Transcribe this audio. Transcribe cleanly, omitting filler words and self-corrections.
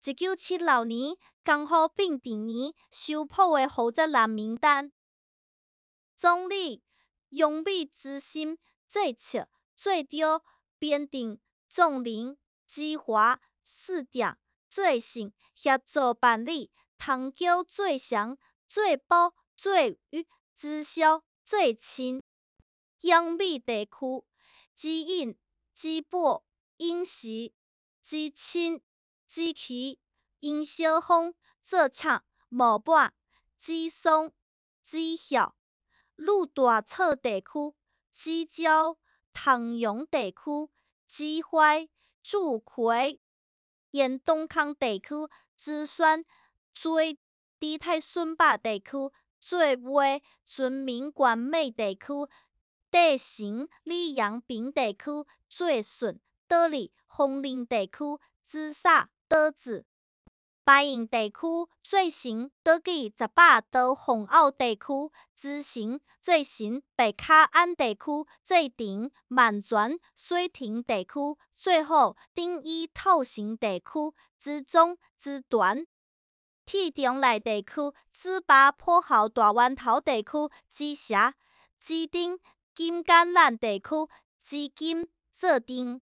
1976年，刚好并第年收捕的豪宅蓝名单。总理杨美之心这次做着编定总领计划试点，做成协助办理通叫最详、最薄、最预知晓、最亲杨美地区之饮、之保、饮食、之亲、之期、营销方做厂模板、之松、之晓。鹿大草地区、之礁、唐阳地区、之淮、竹葵、沿东康地区、之选、最地太顺北地区、最尾村民关美地区、地城李阳平地区、最顺道里红林地区、之沙岛子。白营地区最新倒计18道红澳地区之行最新北卡安地区最顶满泉水亭地区最后丁一透行地区之中之端铁中内地区之巴坡校大湾头地区之峡之顶金橄榄地区之金做丁